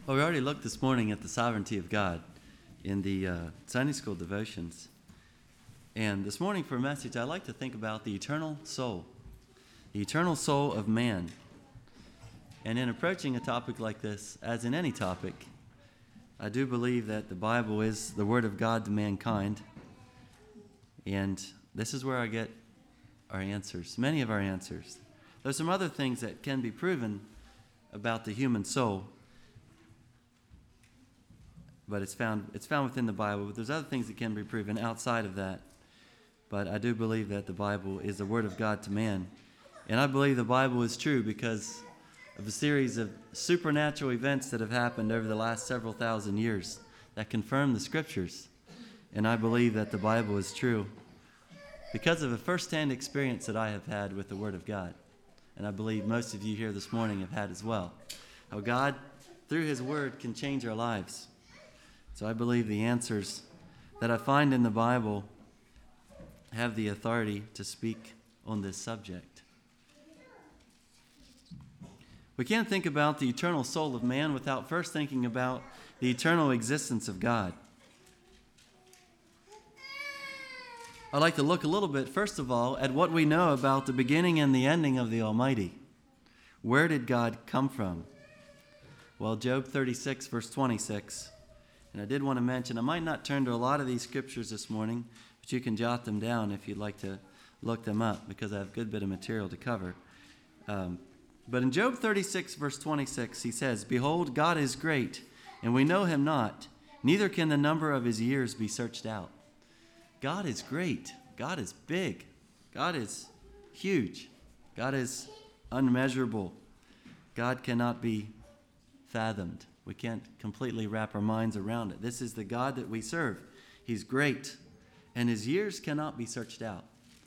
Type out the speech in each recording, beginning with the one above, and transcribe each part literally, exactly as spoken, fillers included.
Well, we already looked this morning at the sovereignty of God in the uh, Sunday school devotions. And this morning for a message, I'd like to think about the eternal soul, the eternal soul of man. And in approaching a topic like this, as in any topic, I do believe that the Bible is the Word of God to mankind. And this is where I get our answers, many of our answers. There's some other things that can be proven about the human soul, but it's found it's found within the Bible. But there's other things that can be proven outside of that. But I do believe that the Bible is the Word of God to man. And I believe the Bible is true because of a series of supernatural events that have happened over the last several thousand years that confirm the Scriptures. And I believe that the Bible is true because of a first-hand experience that I have had with the Word of God. And I believe most of you here this morning have had as well. How God, through His Word, can change our lives. So I believe the answers that I find in the Bible have the authority to speak on this subject. We can't think about the eternal soul of man without first thinking about the eternal existence of God. I'd like to look a little bit, first of all, at what we know about the beginning and the ending of the Almighty. Where did God come from? Well, Job thirty-six, verse twenty-six. And I did want to mention, I might not turn to a lot of these scriptures this morning, but you can jot them down if you'd like to look them up, because I have a good bit of material to cover. Um, but in Job thirty-six, verse twenty-six, he says, "Behold, God is great, and we know him not, neither can the number of his years be searched out." God is great. God is big. God is huge. God is unmeasurable. God cannot be fathomed. We can't completely wrap our minds around it. This is the God that we serve. He's great, and his years cannot be searched out.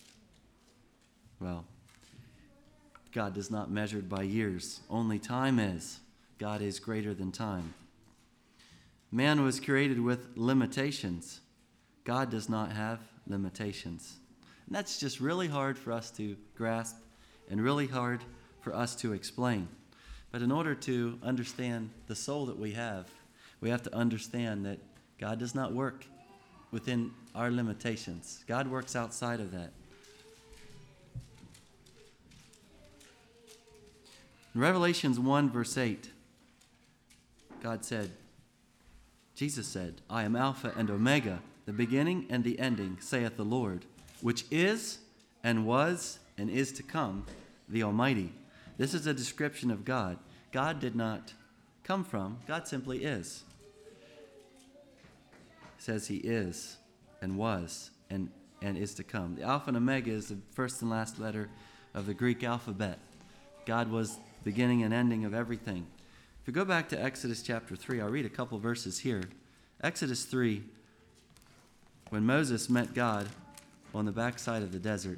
Well, God is not measured by years. Only time is. God is greater than time. Man was created with limitations. God does not have limitations. And that's just really hard for us to grasp and really hard for us to explain. But in order to understand the soul that we have, we have to understand that God does not work within our limitations. God works outside of that. In Revelations one, verse eight, God said, Jesus said, "I am Alpha and Omega, the beginning and the ending, saith the Lord, which is and was and is to come, the Almighty." This is a description of God. God did not come from, God simply is. It says he is and was and, and is to come. The Alpha and Omega is the first and last letter of the Greek alphabet. God was beginning and ending of everything. If we go back to Exodus chapter three, I'll read a couple verses here. Exodus three, when Moses met God on the backside of the desert.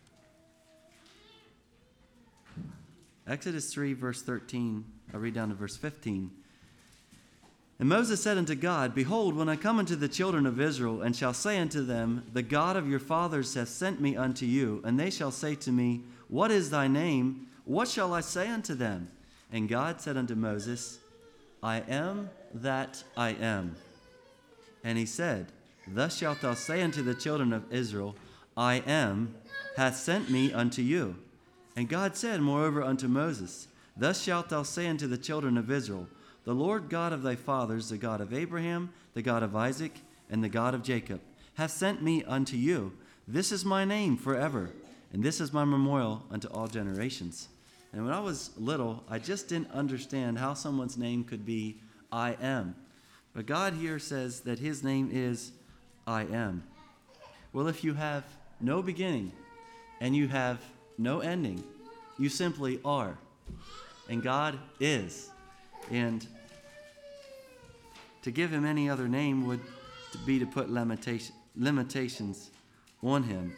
Exodus three, verse thirteen, I'll read down to verse fifteen. "And Moses said unto God, Behold, when I come unto the children of Israel, and shall say unto them, The God of your fathers hath sent me unto you, and they shall say to me, What is thy name? What shall I say unto them? And God said unto Moses, I am that I am. And he said, Thus shalt thou say unto the children of Israel, I am, hath sent me unto you. And God said moreover unto Moses, Thus shalt thou say unto the children of Israel, The Lord God of thy fathers, the God of Abraham, the God of Isaac, and the God of Jacob, hath sent me unto you. This is my name forever, and this is my memorial unto all generations." And when I was little, I just didn't understand how someone's name could be I am. But God here says that his name is I am. Well, if you have no beginning and you have no ending, you simply are. And God is. And to give him any other name would be to put limitation, limitations on him.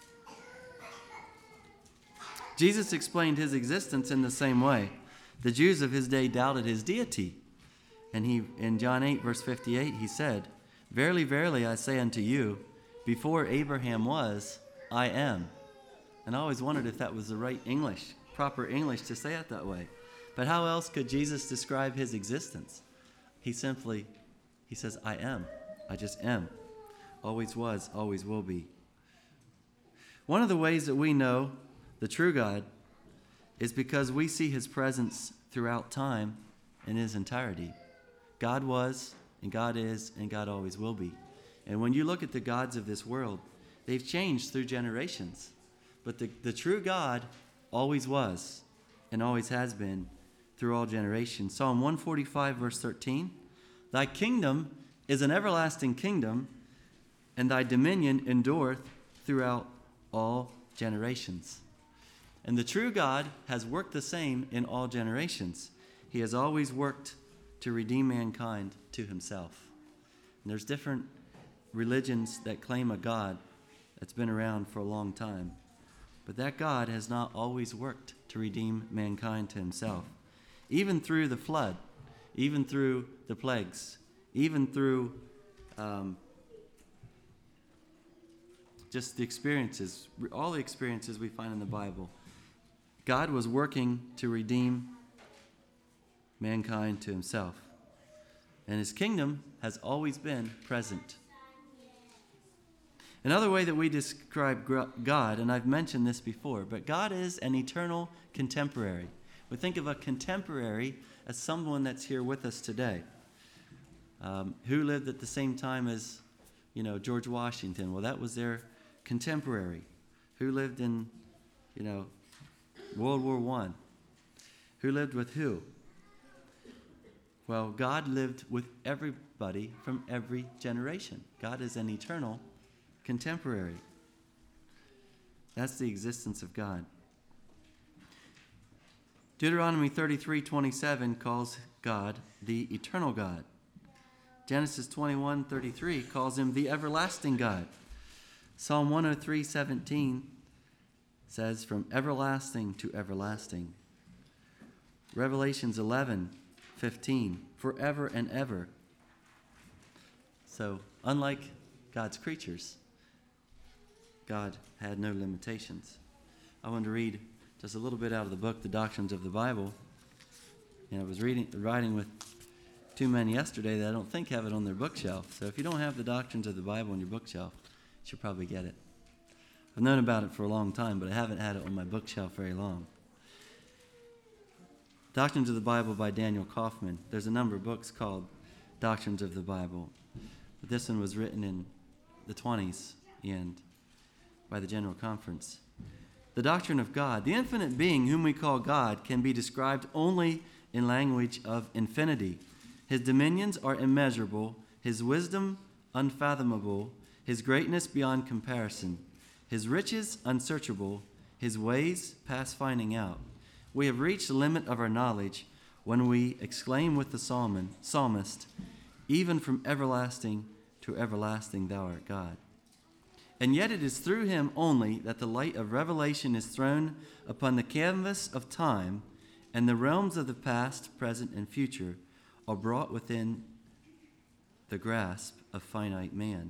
Jesus explained his existence in the same way. The Jews of his day doubted his deity. And he, in John eight, verse fifty-eight, he said, Verily, verily, I say unto you, before Abraham was, I am. And I always wondered if that was the right English, proper English to say it that way. But how else could Jesus describe his existence? He simply, he says, I am. I just am. Always was, always will be. One of the ways that we know the true God is because we see his presence throughout time in his entirety. God was, and God is, and God always will be. And when you look at the gods of this world, they've changed through generations. But the, the true God always was and always has been through all generations. Psalm one forty-five, verse thirteen, thy kingdom is an everlasting kingdom, and thy dominion endureth throughout all generations. And the true God has worked the same in all generations. He has always worked to redeem mankind to himself. And there's different religions that claim a God that's been around for a long time. But that God has not always worked to redeem mankind to himself. Even through the flood, even through the plagues, even through um, just the experiences, all the experiences we find in the Bible, God was working to redeem mankind to himself. And his kingdom has always been present. Another way that we describe God, and I've mentioned this before, but God is an eternal contemporary. We think of a contemporary as someone that's here with us today, um, who lived at the same time as, you know, George Washington. Well, that was their contemporary. Who lived in, you know, World War One. Who lived with who? Well, God lived with everybody from every generation. God is an eternal contemporary. That's the existence of God. Deuteronomy thirty-three twenty-seven calls God the eternal God. Genesis twenty-one thirty-three calls him the everlasting God. Psalm one oh three seventeen says, from everlasting to everlasting. Revelations eleven fifteen, forever and ever. So, unlike God's creatures, God had no limitations. I wanted to read just a little bit out of the book, The Doctrines of the Bible. And I was reading, writing with two men yesterday that I don't think have it on their bookshelf. So if you don't have the Doctrines of the Bible on your bookshelf, you should probably get it. I've known about it for a long time, but I haven't had it on my bookshelf very long. Doctrines of the Bible by Daniel Kaufman. There's a number of books called Doctrines of the Bible. But this one was written in the twenties and by the General Conference. The doctrine of God. The infinite being whom we call God can be described only in language of infinity. His dominions are immeasurable, his wisdom unfathomable, his greatness beyond comparison, his riches unsearchable, his ways past finding out. We have reached the limit of our knowledge when we exclaim with the psalmist, even from everlasting to everlasting thou art God. And yet it is through him only that the light of revelation is thrown upon the canvas of time, and the realms of the past, present, and future are brought within the grasp of finite man.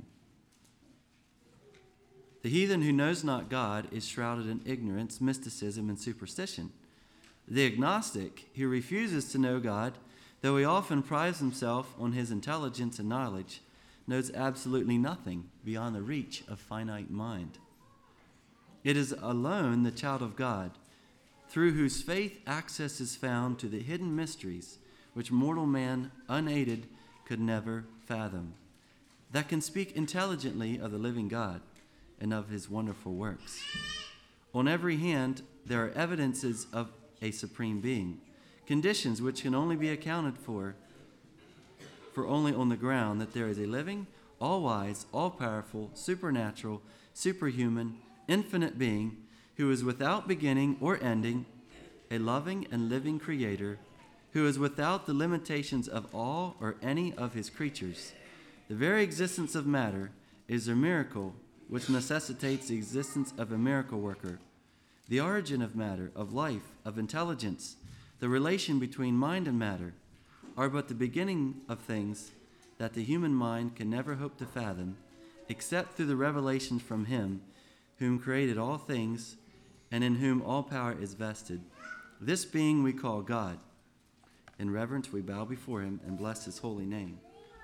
The heathen who knows not God is shrouded in ignorance, mysticism, and superstition. The agnostic who refuses to know God, though he often prides himself on his intelligence and knowledge, knows absolutely nothing beyond the reach of finite mind. It is alone the child of God, through whose faith access is found to the hidden mysteries which mortal man, unaided, could never fathom, that can speak intelligently of the living God and of his wonderful works. On every hand, there are evidences of a supreme being, conditions which can only be accounted for for only on the ground that there is a living, all-wise, all-powerful, supernatural, superhuman, infinite being who is without beginning or ending, a loving and living creator who is without the limitations of all or any of his creatures. The very existence of matter is a miracle which necessitates the existence of a miracle worker. The origin of matter, of life, of intelligence, the relation between mind and matter, are but the beginning of things that the human mind can never hope to fathom, except through the revelations from him whom created all things and in whom all power is vested. This being we call God. In reverence, we bow before him and bless his holy name.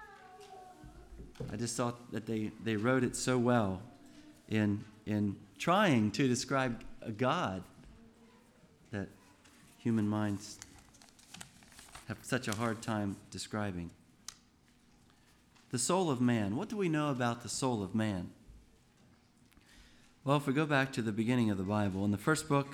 I just thought that they, they wrote it so well in, in trying to describe a God that human minds have such a hard time describing. The soul of man. What do we know about the soul of man? Well, if we go back to the beginning of the Bible, in the first book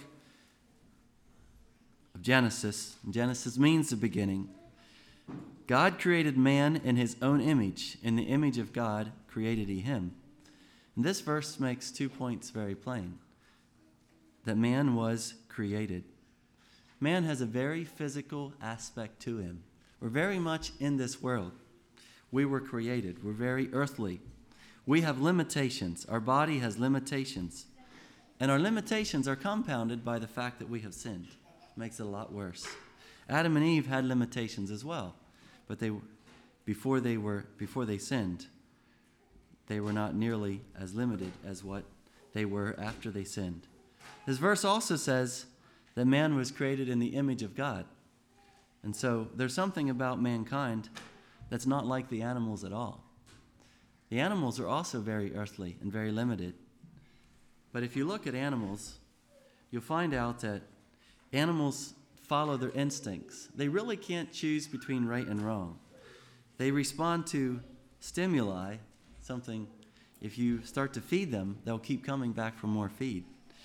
of Genesis, Genesis means the beginning, God created man in his own image. In the image of God created he him. And this verse makes two points very plain. That man was created. Man has a very physical aspect to him. We're very much in this world. We were created. We're very earthly. We have limitations. Our body has limitations. And our limitations are compounded by the fact that we have sinned. It makes it a lot worse. Adam and Eve had limitations as well. But they, before they were, before they sinned, they were not nearly as limited as what they were after they sinned. This verse also says that man was created in the image of God. And so there's something about mankind that's not like the animals at all. The animals are also very earthly and very limited. But if you look at animals, you'll find out that animals follow their instincts. They really can't choose between right and wrong. They respond to stimuli, something, if you start to feed them, they'll keep coming back for more feed.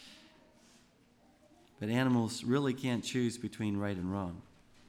But animals really can't choose between right and wrong.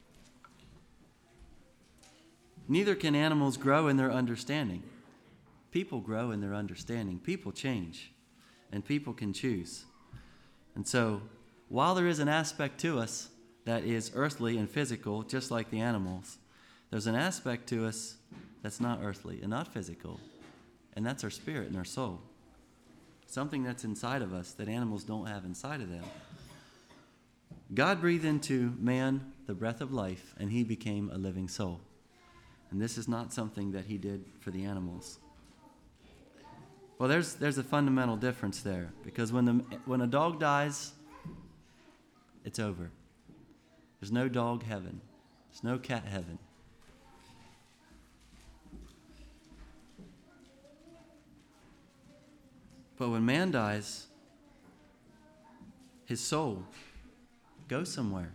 Neither can animals grow in their understanding. People grow in their understanding. People change, and people can choose. And so, while there is an aspect to us that is earthly and physical, just like the animals, there's an aspect to us that's not earthly and not physical, and that's our spirit and our soul. Something that's inside of us that animals don't have inside of them. God breathed into man the breath of life, and he became a living soul. And this is not something that he did for the animals. Well, there's there's a fundamental difference there, because when the when a dog dies, it's over. There's no dog heaven. There's no cat heaven. But when man dies, his soul goes somewhere.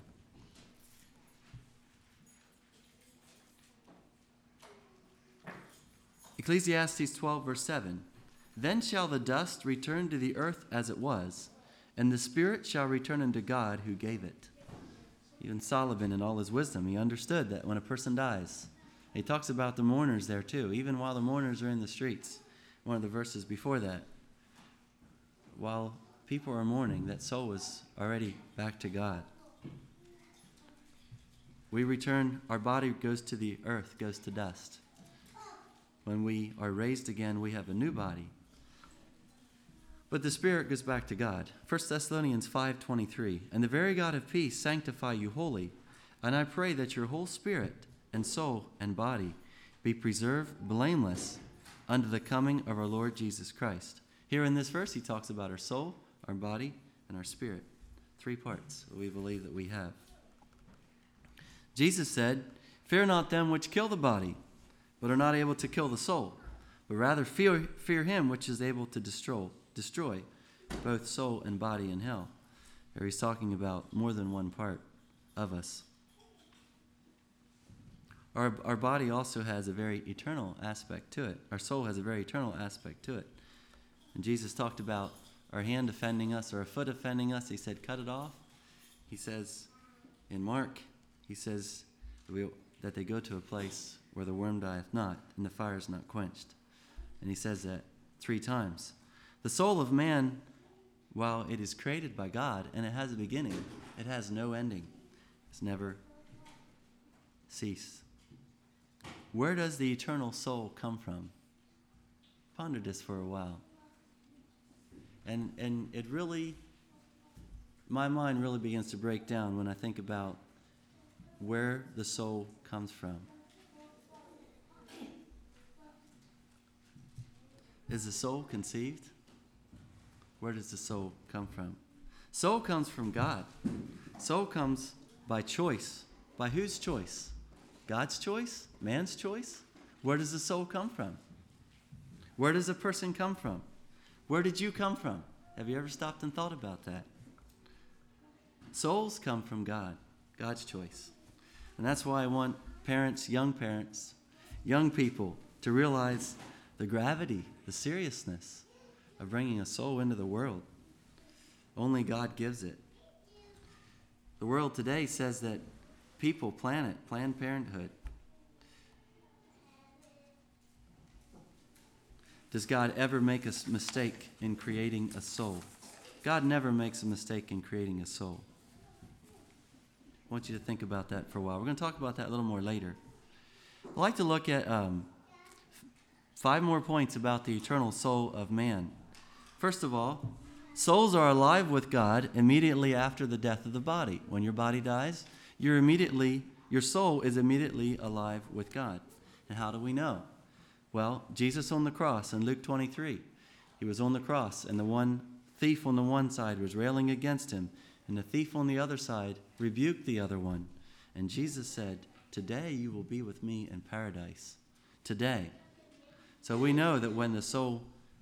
Ecclesiastes twelve, verse seven. Then shall the dust return to the earth as it was, and the spirit shall return unto God who gave it. Even Solomon, in all his wisdom, he understood that when a person dies, he talks about the mourners there too, even while the mourners are in the streets. One of the verses before that, while people are mourning, that soul is already back to God. We return, our body goes to the earth, goes to dust. When we are raised again, we have a new body. But the spirit goes back to God. First Thessalonians five twenty-three. And the very God of peace sanctify you wholly. And I pray that your whole spirit and soul and body be preserved blameless unto the coming of our Lord Jesus Christ. Here in this verse, he talks about our soul, our body, and our spirit. Three parts that we believe that we have. Jesus said, fear not them which kill the body, but are not able to kill the soul, but rather fear, fear him which is able to destroy, destroy both soul and body in hell. There he's talking about more than one part of us. Our, our body also has a very eternal aspect to it. Our soul has a very eternal aspect to it. And Jesus talked about our hand offending us or a foot offending us. He said, cut it off. He says in Mark, he says that they go to a place where the worm dieth not and the fire is not quenched. And he says that three times. The soul of man, while it is created by God and it has a beginning, it has no ending. It's never ceased. Where does the eternal soul come from? Ponder this for a while. And and it really, my mind really begins to break down when I think about where the soul comes from. Is the soul conceived? Where does the soul come from? Soul comes from God. Soul comes by choice. By whose choice? God's choice? Man's choice? Where does the soul come from? Where does a person come from? Where did you come from? Have you ever stopped and thought about that? Souls come from God, God's choice. And that's why I want parents, young parents, young people to realize the gravity, the seriousness of bringing a soul into the world. Only God gives it. The world today says that people plan it, Planned Parenthood. Does God ever make a mistake in creating a soul? God never makes a mistake in creating a soul. I want you to think about that for a while. We're going to talk about that a little more later. I'd like to look at um, five more points about the eternal soul of man. First of all, souls are alive with God immediately after the death of the body. When your body dies, you're immediately, your soul is immediately alive with God. And how do we know? Well, Jesus on the cross in Luke twenty-three, he was on the cross, and the one thief on the one side was railing against him, and the thief on the other side rebuked the other one. And Jesus said, "Today you will be with me in paradise." Today. So we know that when the soul,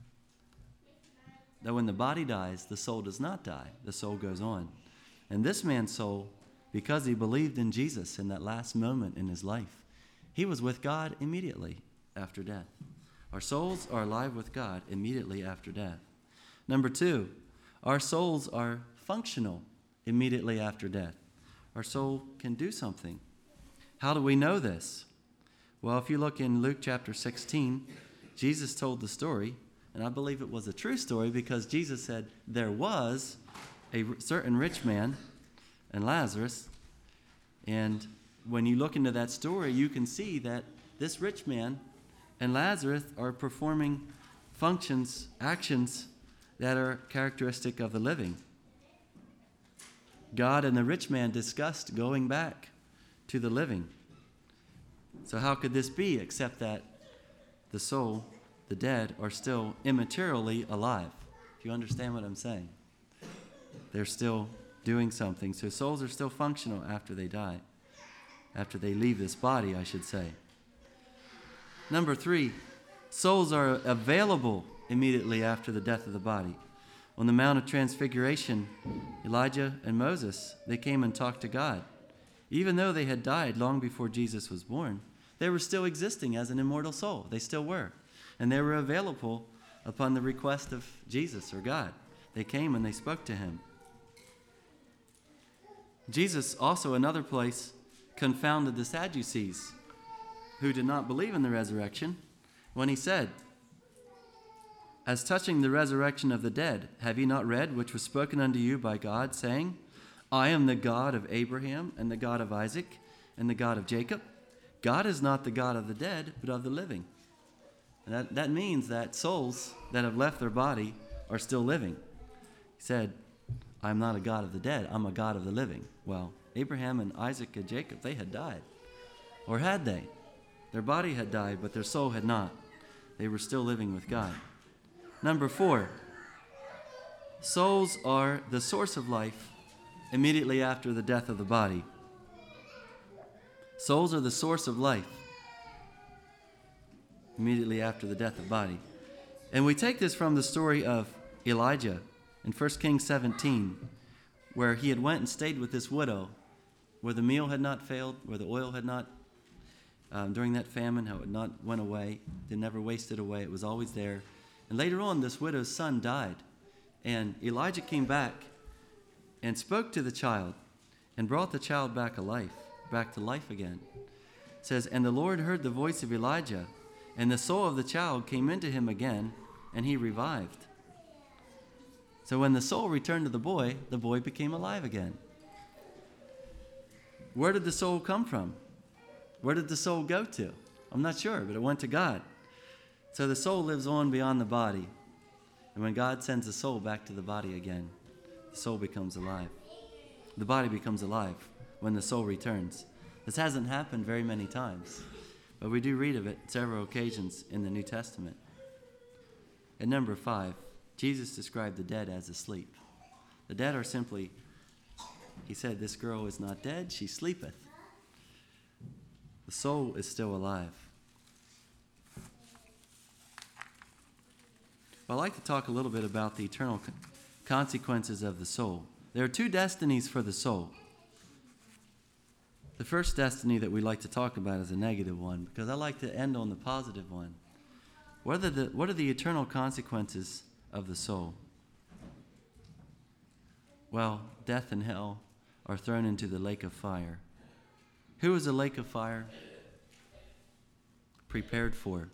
that when the body dies, the soul does not die. The soul goes on. And this man's soul, because he believed in Jesus in that last moment in his life, he was with God immediately after death. Our souls are alive with God immediately after death. Number two, our souls are functional immediately after death. Our soul can do something. How do we know this? Well, if you look in Luke chapter sixteen, Jesus told the story, and I believe it was a true story because Jesus said there was a certain rich man and Lazarus, and when you look into that story, you can see that this rich man and Lazarus are performing functions, actions that are characteristic of the living. God and the rich man discussed going back to the living. So how could this be except that the soul, the dead, are still immaterially alive? If you understand what I'm saying. They're still doing something. So souls are still functional after they die. After they leave this body, I should say. Number three, souls are available immediately after the death of the body. On the Mount of Transfiguration, Elijah and Moses, they came and talked to God. Even though they had died long before Jesus was born, they were still existing as an immortal soul. They still were. And they were available upon the request of Jesus or God. They came and they spoke to him. Jesus also, another place, confounded the Sadducees, who did not believe in the resurrection, when he said, "As touching the resurrection of the dead, have ye not read which was spoken unto you by God, saying, I am the God of Abraham, and the God of Isaac, and the God of Jacob? God is not the God of the dead, but of the living." And that, that means that souls that have left their body are still living. He said, "I'm not a God of the dead, I'm a God of the living." Well, Abraham and Isaac and Jacob, they had died. Or had they? Their body had died, but their soul had not. They were still living with God. Number four, souls are the source of life immediately after the death of the body. Souls are the source of life immediately after the death of the body. And we take this from the story of Elijah in First Kings seventeen, where he had went and stayed with this widow, where the meal had not failed, where the oil had not, um, during that famine, how it not went away. It never wasted away. It was always there. And later on, this widow's son died. And Elijah came back and spoke to the child and brought the child back alive, back to life again. It says, "And the Lord heard the voice of Elijah, and the soul of the child came into him again, and he revived." So when the soul returned to the boy, the boy became alive again. Where did the soul come from? Where did the soul go to? I'm not sure, but it went to God. So the soul lives on beyond the body. And when God sends the soul back to the body again, the soul becomes alive. The body becomes alive when the soul returns. This hasn't happened very many times, but we do read of it several occasions in the New Testament. And number five, Jesus described the dead as asleep. The dead are simply, he said, "This girl is not dead, she sleepeth." The soul is still alive. Well, I'd like to talk a little bit about the eternal consequences of the soul. There are two destinies for the soul. The first destiny that we like to talk about is a negative one, because I like to end on the positive one. What are the, what are the eternal consequences of the soul? Well, death and hell are thrown into the lake of fire. Who is the lake of fire prepared for?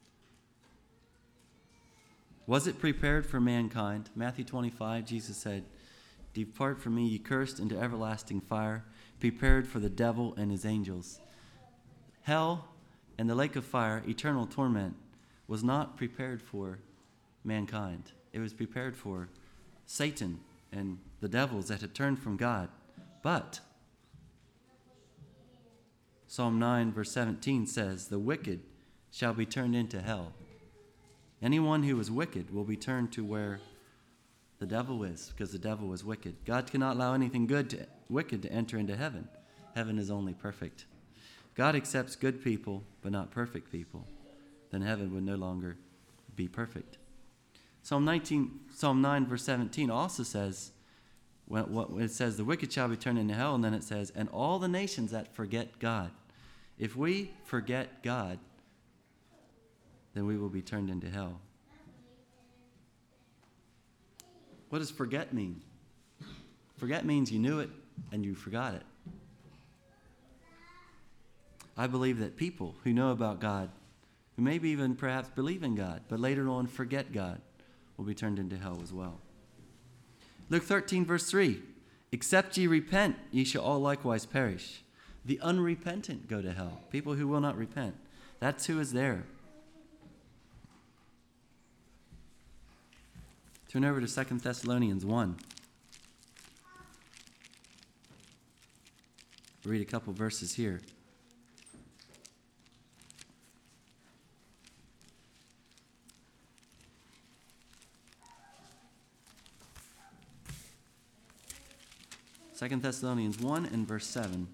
Was it prepared for mankind? Matthew twenty-five, Jesus said, "Depart from me, ye cursed, into everlasting fire, prepared for the devil and his angels." Hell and the lake of fire, eternal torment, was not prepared for mankind. It was prepared for Satan and the devils that had turned from God. But Psalm nine, verse seventeen says, "The wicked shall be turned into hell." Anyone who is wicked will be turned to where the devil is, because the devil is wicked. God cannot allow anything good to wicked to enter into heaven. Heaven is only perfect. God accepts good people, but not perfect people. Then heaven would no longer be perfect. Psalm nineteen, Psalm nine, verse seventeen also says, when, what, it says, "The wicked shall be turned into hell," and then it says, "and all the nations that forget God." If we forget God, then we will be turned into hell. What does forget mean? Forget means you knew it and you forgot it. I believe that people who know about God, who maybe even perhaps believe in God, but later on forget God, will be turned into hell as well. Luke thirteen, verse three, "Except ye repent, ye shall all likewise perish." The unrepentant go to hell. People who will not repent. That's who is there. Turn over to Second Thessalonians one. Read a couple verses here. Second Thessalonians one and verse seven.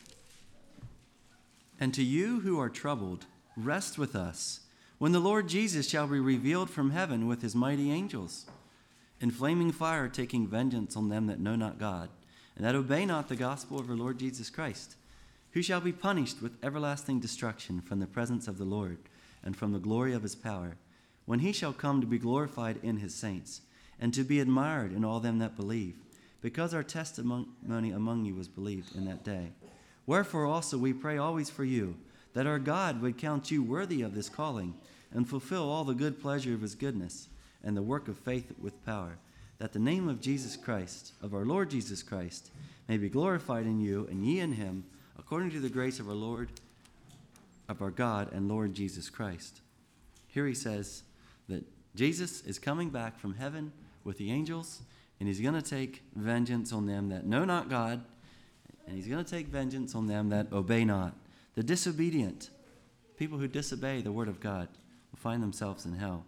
"And to you who are troubled, rest with us, when the Lord Jesus shall be revealed from heaven with his mighty angels, in flaming fire, taking vengeance on them that know not God, and that obey not the gospel of our Lord Jesus Christ, who shall be punished with everlasting destruction from the presence of the Lord, and from the glory of his power, when he shall come to be glorified in his saints, and to be admired in all them that believe, because our testimony among you was believed in that day. Wherefore also we pray always for you, that our God would count you worthy of this calling, and fulfill all the good pleasure of his goodness, and the work of faith with power, that the name of Jesus Christ, of our Lord Jesus Christ, may be glorified in you, and ye in him, according to the grace of our Lord, of our God and Lord Jesus Christ." Here he says that Jesus is coming back from heaven with the angels, and he's going to take vengeance on them that know not God, and he's going to take vengeance on them that obey not. The disobedient, people who disobey the word of God, will find themselves in hell.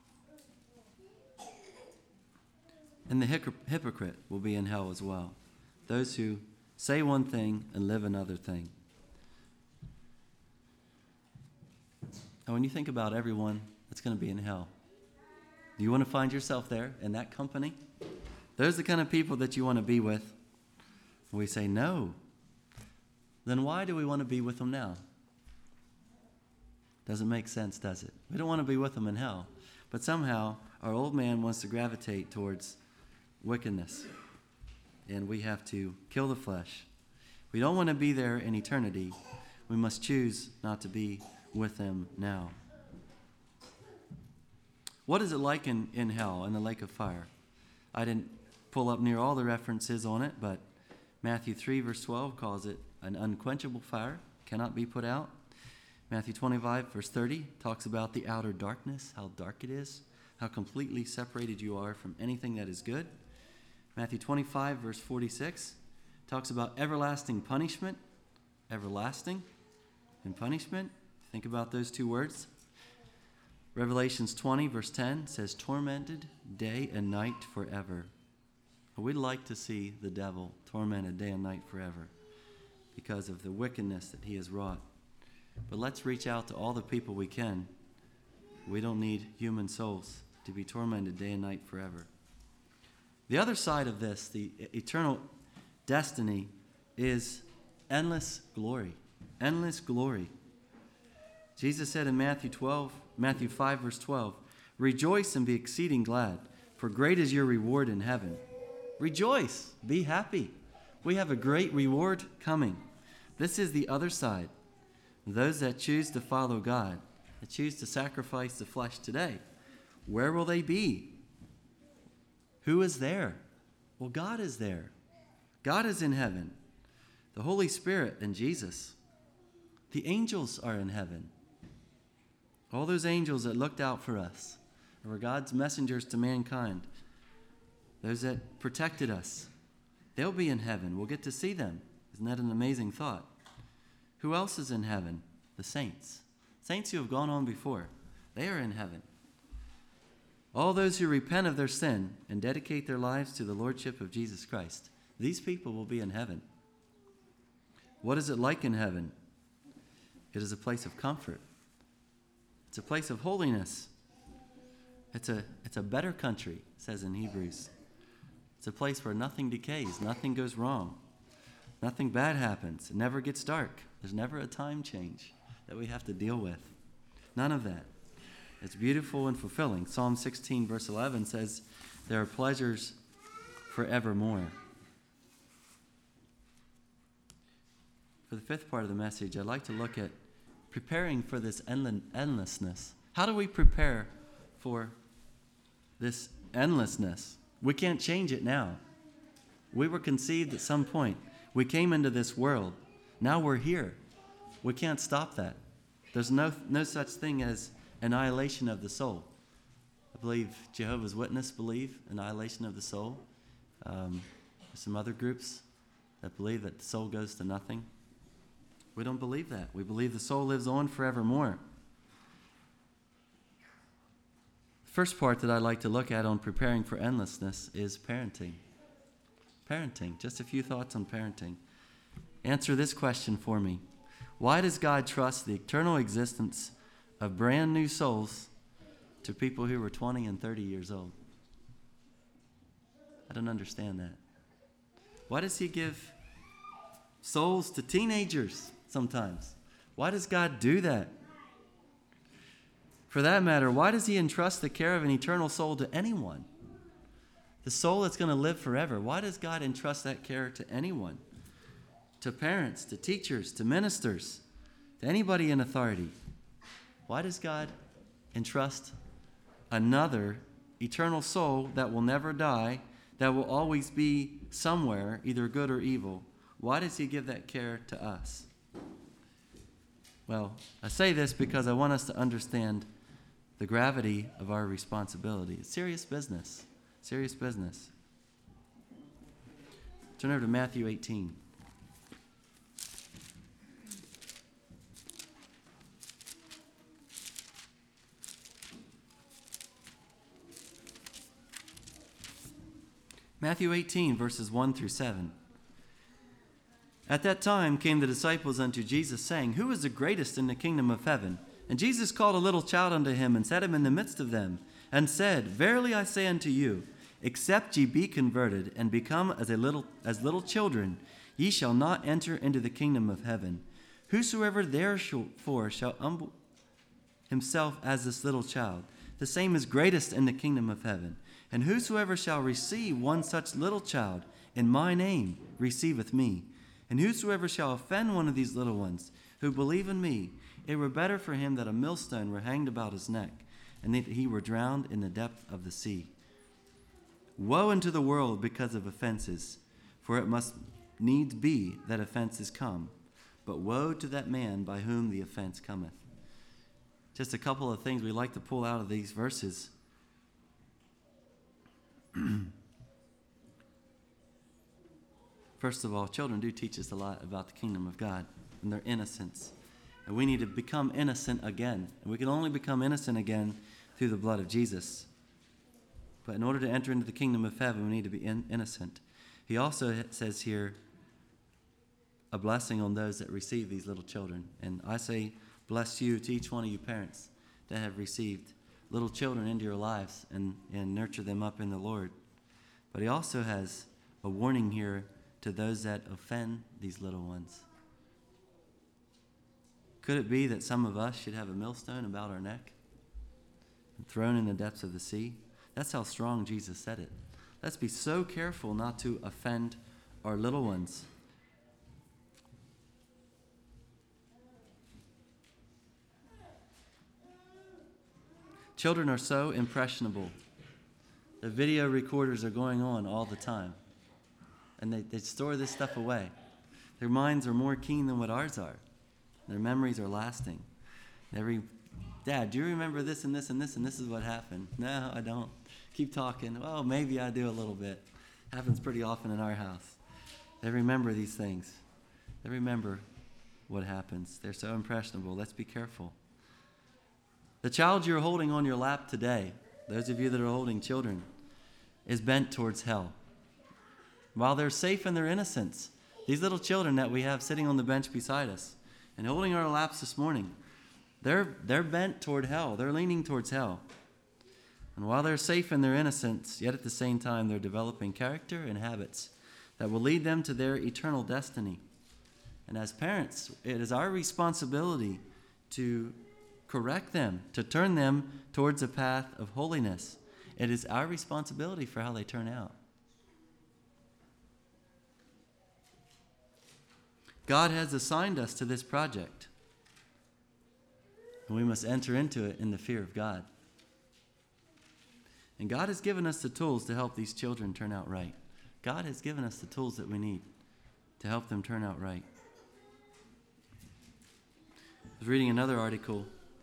And the hypocrite will be in hell as well. Those who say one thing and live another thing. And when you think about everyone that's going to be in hell, do you want to find yourself there in that company? Those are the kind of people that you want to be with. We say no. Then why do we want to be with them now? Doesn't make sense, does it? We don't want to be with them in hell. But somehow our old man wants to gravitate towards wickedness. And we have to kill the flesh. We don't want to be there in eternity. We must choose not to be with them now. What is it like in, in hell, in the lake of fire? I didn't pull up near all the references on it, but Matthew three, verse twelve calls it an unquenchable fire, cannot be put out. Matthew twenty-five, verse thirty talks about the outer darkness, how dark it is, how completely separated you are from anything that is good. Matthew twenty-five, verse forty-six talks about everlasting punishment, everlasting and punishment. Think about those two words. Revelations twenty, verse ten says, tormented day and night forever. We'd like to see the devil tormented day and night forever because of the wickedness that he has wrought. But let's reach out to all the people we can. We don't need human souls to be tormented day and night forever. The other side of this, the eternal destiny, is endless glory. Endless glory. Jesus said in Matthew twelve, Matthew five, verse twelve, "Rejoice and be exceeding glad, for great is your reward in heaven." Rejoice, be happy. We have a great reward coming. This is the other side. Those that choose to follow God, that choose to sacrifice the flesh today, where will they be? Who is there? Well, God is there. God is in heaven. The Holy Spirit and Jesus. The angels are in heaven. All those angels that looked out for us, and were God's messengers to mankind, those that protected us, they'll be in heaven. We'll get to see them. Isn't that an amazing thought? Who else is in heaven? The saints. Saints who have gone on before. They are in heaven. All those who repent of their sin and dedicate their lives to the Lordship of Jesus Christ, these people will be in heaven. What is it like in heaven? It is a place of comfort. It's a place of holiness. It's a, it's a better country, it says in Hebrews. It's a place where nothing decays, nothing goes wrong, nothing bad happens. It never gets dark. There's never a time change that we have to deal with. None of that. It's beautiful and fulfilling. Psalm sixteen, verse eleven says, "There are pleasures forevermore." For the fifth part of the message, I'd like to look at preparing for this endlessness. How do we prepare for this endlessness? We can't change it now. We were conceived at some point. We came into this world. Now we're here. We can't stop that. There's no, no such thing as annihilation of the soul. I believe Jehovah's Witnesses believe annihilation of the soul. Um, there's some other groups that believe that the soul goes to nothing. We don't believe that. We believe the soul lives on forevermore. The first part that I'd like to look at on preparing for endlessness is parenting. Parenting. Just a few thoughts on parenting. Answer this question for me. Why does God trust the eternal existence of brand new souls to people who were twenty and thirty years old? I don't understand that. Why does he give souls to teenagers sometimes? Why does God do that? For that matter, why does he entrust the care of an eternal soul to anyone? The soul that's going to live forever. Why does God entrust that care to anyone? To parents, to teachers, to ministers, to anybody in authority. Why does God entrust another eternal soul that will never die, that will always be somewhere, either good or evil? Why does he give that care to us? Well, I say this because I want us to understand the gravity of our responsibility. It's serious business. Serious business. Turn over to Matthew eighteen. Matthew eighteen, verses one through seven. At that time came the disciples unto Jesus, saying, Who is the greatest in the kingdom of heaven? And Jesus called a little child unto him, and set him in the midst of them, and said, Verily I say unto you, except ye be converted, and become as a little as little children, ye shall not enter into the kingdom of heaven. Whosoever therefore shall humble himself as this little child, the same is greatest in the kingdom of heaven. And whosoever shall receive one such little child in my name receiveth me. And whosoever shall offend one of these little ones who believe in me, it were better for him that a millstone were hanged about his neck, and that he were drowned in the depth of the sea. Woe unto the world because of offenses, for it must needs be that offenses come. But woe to that man by whom the offense cometh. Just a couple of things we like to pull out of these verses. First of all, children do teach us a lot about the kingdom of God and their innocence. And we need to become innocent again. And we can only become innocent again through the blood of Jesus. But in order to enter into the kingdom of heaven, we need to be in- innocent. He also says here, a blessing on those that receive these little children. And I say bless you to each one of you parents that have received little children into your lives and, and nurture them up in the Lord. But he also has a warning here to those that offend these little ones. Could it be that some of us should have a millstone about our neck and thrown in the depths of the sea? That's how strong Jesus said it. Let's be so careful not to offend our little ones. Children are so impressionable. The video recorders are going on all the time. And they, they store this stuff away. Their minds are more keen than what ours are. Their memories are lasting. Every, Dad, do you remember this and this and this and this is what happened? No, I don't. Keep talking. Well, maybe I do a little bit. Happens pretty often in our house. They remember these things. They remember what happens. They're so impressionable. Let's be careful. The child you're holding on your lap today, those of you that are holding children, is bent towards hell. While they're safe in their innocence, these little children that we have sitting on the bench beside us and holding our laps this morning, they're, they're bent toward hell. They're leaning towards hell. And while they're safe in their innocence, yet at the same time they're developing character and habits that will lead them to their eternal destiny. And as parents, it is our responsibility to correct them, to turn them towards a path of holiness. It is our responsibility for how they turn out. God has assigned us to this project, and we must enter into it in the fear of God. And God has given us the tools to help these children turn out right. God has given us the tools that we need to help them turn out right. I was reading another article.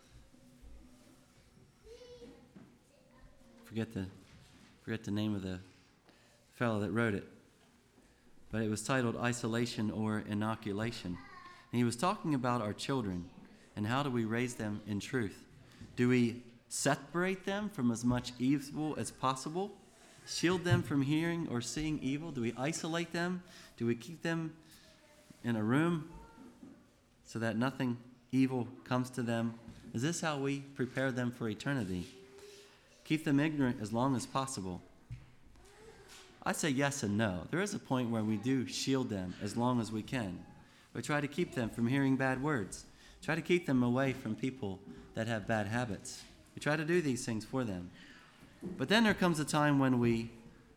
Forget the, forget the name of the fellow that wrote it. But it was titled Isolation or Inoculation. And he was talking about our children and how do we raise them in truth. Do we separate them from as much evil as possible? Shield them from hearing or seeing evil? Do we isolate them? Do we keep them in a room so that nothing evil comes to them? Is this how we prepare them for eternity? Keep them ignorant as long as possible? I say yes and no. There is a point where we do shield them as long as we can. We try to keep them from hearing bad words. Try to keep them away from people that have bad habits. We try to do these things for them. But then there comes a time when we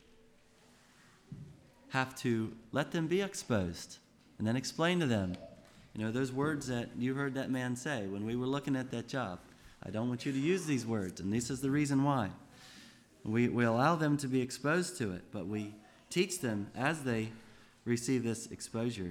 have to let them be exposed and then explain to them, you know, those words that you heard that man say when we were looking at that job. I don't want you to use these words, and this is the reason why. We, we allow them to be exposed to it, but we teach them as they receive this exposure.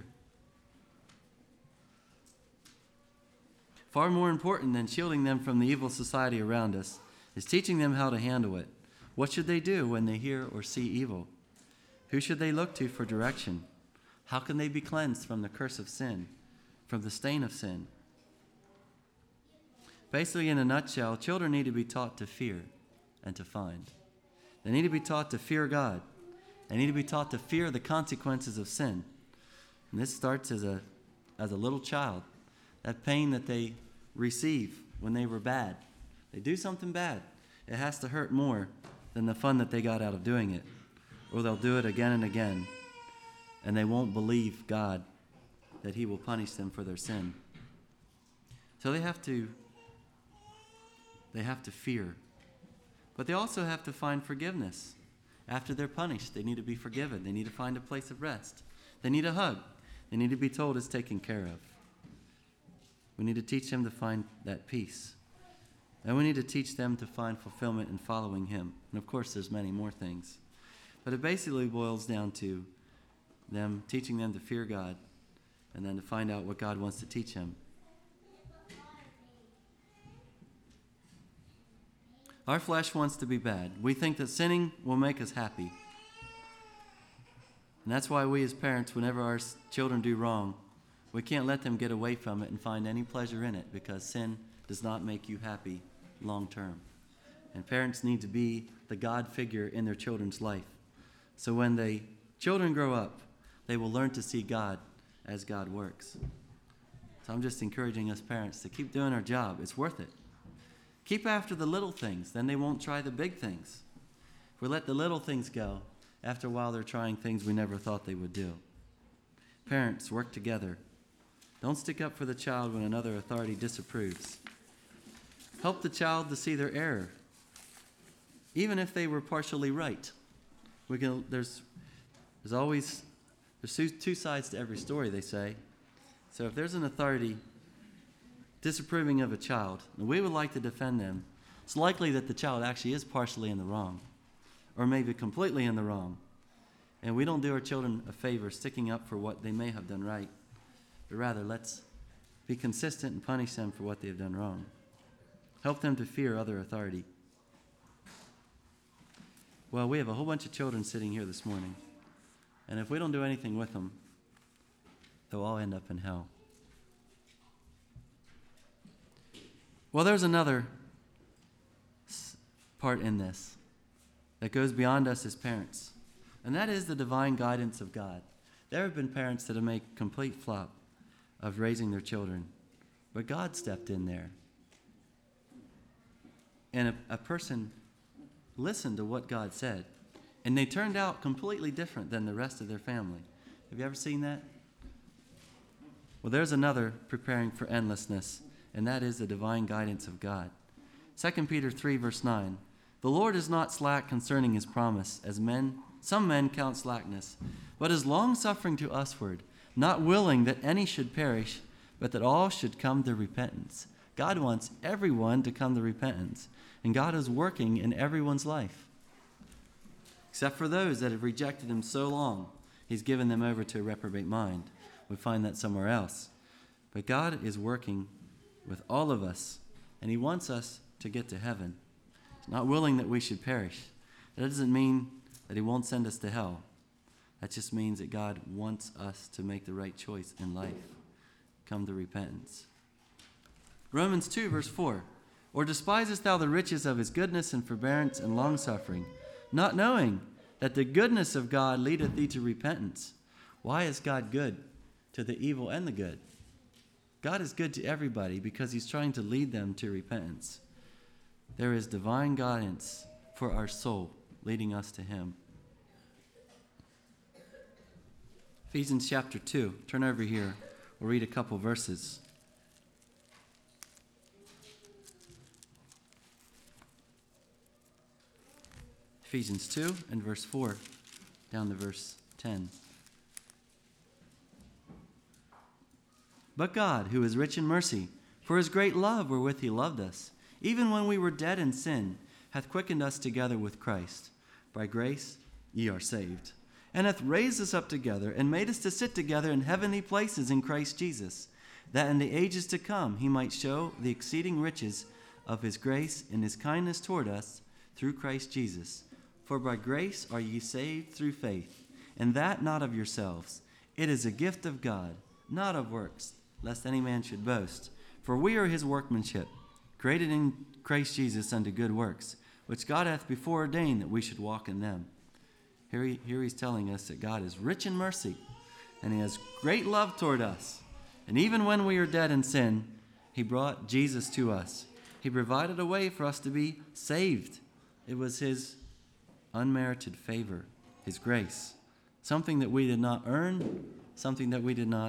Far more important than shielding them from the evil society around us is teaching them how to handle it. What should they do when they hear or see evil? Who should they look to for direction? How can they be cleansed from the curse of sin, from the stain of sin? Basically, in a nutshell, children need to be taught to fear and to find. They need to be taught to fear God. They need to be taught to fear the consequences of sin. And this starts as a, as a little child. That pain that they receive when they were bad. They do something bad. It has to hurt more than the fun that they got out of doing it. Or they'll do it again and again. And they won't believe God that he will punish them for their sin. So they have to, they have to fear. But they also have to find forgiveness. After they're punished, they need to be forgiven. They need to find a place of rest. They need a hug. They need to be told it's taken care of. We need to teach them to find that peace. And we need to teach them to find fulfillment in following him. And of course, there's many more things. But it basically boils down to them teaching them to fear God and then to find out what God wants to teach them. Our flesh wants to be bad. We think that sinning will make us happy. And that's why we as parents, whenever our children do wrong, we can't let them get away from it and find any pleasure in it, because sin does not make you happy long term. And parents need to be the God figure in their children's life. So when they children grow up, they will learn to see God as God works. So I'm just encouraging us parents to keep doing our job. It's worth it. Keep after the little things, then they won't try the big things. If we let the little things go, after a while they're trying things we never thought they would do. Parents, work together. Don't stick up for the child when another authority disapproves. Help the child to see their error, even if they were partially right. We can, there's, there's always there's two sides to every story, they say. So if there's an authority disapproving of a child, and we would like to defend them, it's likely that the child actually is partially in the wrong, or maybe completely in the wrong. And we don't do our children a favor sticking up for what they may have done right, but rather let's be consistent and punish them for what they have done wrong. Help them to fear other authority. Well, we have a whole bunch of children sitting here this morning, and if we don't do anything with them, they'll all end up in hell. Well, there's another part in this that goes beyond us as parents, and that is the divine guidance of God. There have been parents that have made complete flop of raising their children, but God stepped in there. And a, a person listened to what God said, and they turned out completely different than the rest of their family. Have you ever seen that? Well, there's another preparing for endlessness, and that is the divine guidance of God. Second Peter three, verse nine. The Lord is not slack concerning his promise, as men, some men count slackness, but is long-suffering to usward, not willing that any should perish, but that all should come to repentance. God wants everyone to come to repentance, and God is working in everyone's life. Except for those that have rejected him so long, he's given them over to a reprobate mind. We find that somewhere else. But God is working with all of us, and he wants us to get to heaven. He's not willing that we should perish. That doesn't mean that he won't send us to hell. That just means that God wants us to make the right choice in life. Come to repentance. Romans two, verse four. Or despisest thou the riches of his goodness and forbearance and longsuffering, not knowing that the goodness of God leadeth thee to repentance? Why is God good to the evil and the good? God is good to everybody because he's trying to lead them to repentance. There is divine guidance for our soul, leading us to him. Ephesians chapter two. Turn over here. We'll read a couple verses. Ephesians two and verse four down to verse ten. But God, who is rich in mercy, for his great love wherewith he loved us, even when we were dead in sin, hath quickened us together with Christ. By grace ye are saved, and hath raised us up together, and made us to sit together in heavenly places in Christ Jesus, that in the ages to come he might show the exceeding riches of his grace and his kindness toward us through Christ Jesus. For by grace are ye saved through faith, and that not of yourselves. It is a gift of God, not of works, lest any man should boast. For we are his workmanship, created in Christ Jesus unto good works, which God hath before ordained that we should walk in them. Here, he, here he's telling us that God is rich in mercy, and he has great love toward us. And even when we are dead in sin, he brought Jesus to us. He provided a way for us to be saved. It was his unmerited favor, his grace, something that we did not earn, something that we did not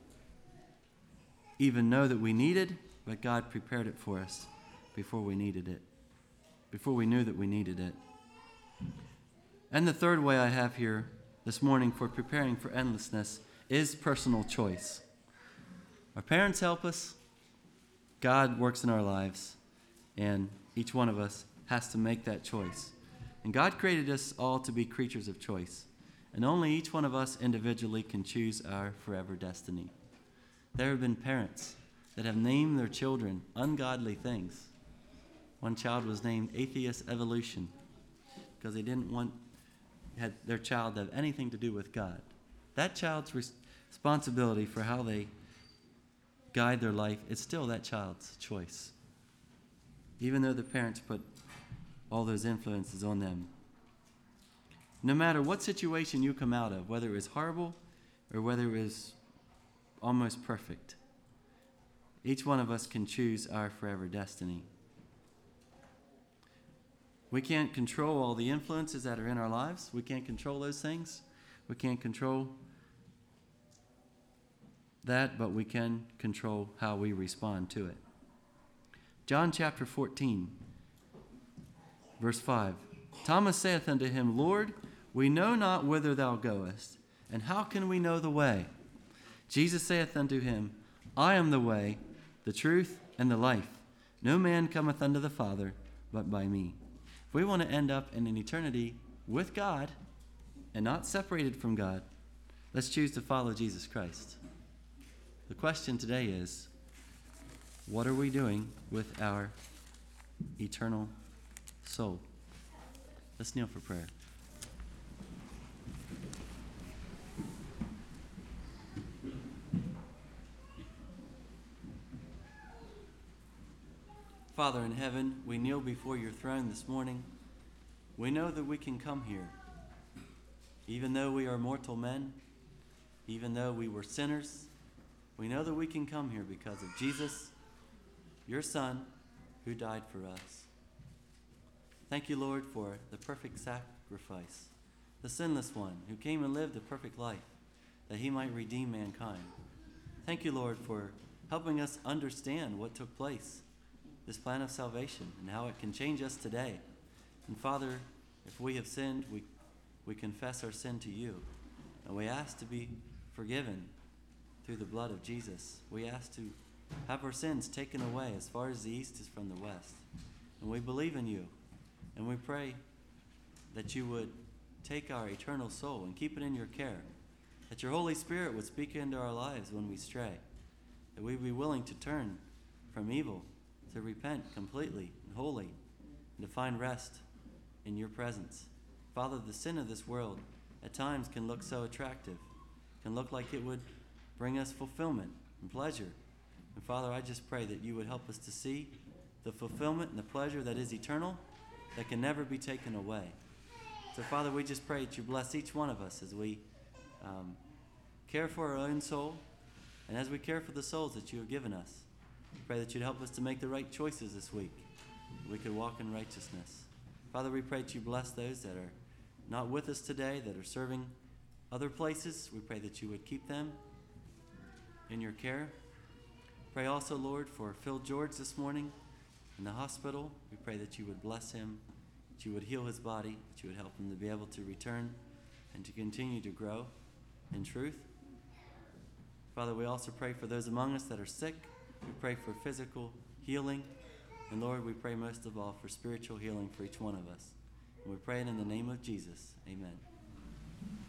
even know that we needed, but God prepared it for us before we needed it, before we knew that we needed it. And the third way I have here this morning for preparing for endlessness is personal choice. Our parents help us, God works in our lives, and each one of us has to make that choice. And God created us all to be creatures of choice, and only each one of us individually can choose our forever destiny. There have been parents that have named their children ungodly things. One child was named Atheist Evolution because they didn't want had their child to have anything to do with God. That child's res- responsibility for how they guide their life is still that child's choice, even though the parents put all those influences on them. No matter what situation you come out of, whether it was horrible or whether it was almost perfect. Each one of us can choose our forever destiny. We can't control all the influences that are in our lives. We can't control those things. We can't control that, but we can control how we respond to it. John chapter fourteen, verse five. Thomas saith unto him, Lord, we know not whither thou goest, and how can we know the way? Jesus saith unto him, I am the way, the truth, and the life. No man cometh unto the Father but by me. If we want to end up in an eternity with God and not separated from God, let's choose to follow Jesus Christ. The question today is, what are we doing with our eternal soul? Let's kneel for prayer. Father in heaven, we kneel before your throne this morning. We know that we can come here, even though we are mortal men, even though we were sinners. We know that we can come here because of Jesus, your Son, who died for us. Thank you, Lord, for the perfect sacrifice, the sinless one who came and lived a perfect life, that he might redeem mankind. Thank you, Lord, for helping us understand what took place, this plan of salvation, and how it can change us today. And Father, if we have sinned, we, we confess our sin to you, and we ask to be forgiven through the blood of Jesus. We ask to have our sins taken away as far as the east is from the west. And we believe in you, and we pray that you would take our eternal soul and keep it in your care, that your Holy Spirit would speak into our lives when we stray, that we be willing to turn from evil, to repent completely and wholly, and to find rest in your presence. Father, the sin of this world at times can look so attractive, can look like it would bring us fulfillment and pleasure. And Father, I just pray that you would help us to see the fulfillment and the pleasure that is eternal, that can never be taken away. So Father, we just pray that you bless each one of us as we um, care for our own soul, and as we care for the souls that you have given us. Pray that you'd help us to make the right choices this week, that we could walk in righteousness. Father, we pray that you bless those that are not with us today, that are serving other places. We pray that you would keep them in your care. Pray also, Lord, for Phil George this morning in the hospital. We pray that you would bless him, that you would heal his body, that you would help him to be able to return and to continue to grow in truth. Father, we also pray for those among us that are sick. We pray for physical healing. And Lord, we pray most of all for spiritual healing for each one of us. And we pray it in the name of Jesus. Amen.